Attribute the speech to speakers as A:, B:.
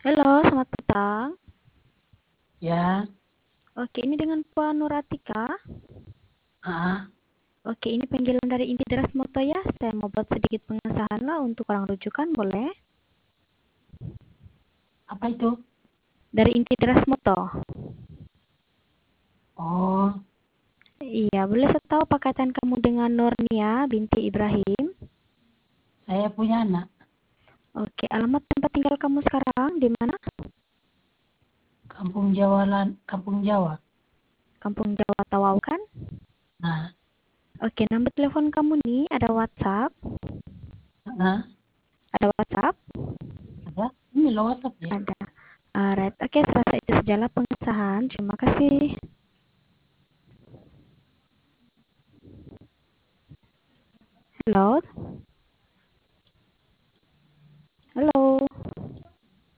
A: Halo, selamat petang.
B: Ya,
A: Oke, ini dengan Puan Nuratika.
B: ah,
A: Oke, ini panggilan dari Inti Deras Moto ya. Saya mau buat sedikit pengesahan lah untuk orang rujukan, boleh?
B: apa itu?
A: Dari Inti Deras Moto.
B: Oh,
A: Iya, boleh saya tahu pakaian kamu dengan Nurnia binti Ibrahim?
B: saya punya anak,
A: Oke, alamat tempat tinggal kamu sekarang di mana?
B: Kampung Jawa, Kampung Jawa.
A: Kampung Jawa Tawau kan?
B: Nah,
A: Oke, nomor telepon kamu nih ada WhatsApp?
B: ah,
A: Ada WhatsApp?
B: ada? Ini lo WhatsApp ya?
A: Ada. Alright, oke, saya rasa itu sajalah pengesahan. Terima kasih. Halo.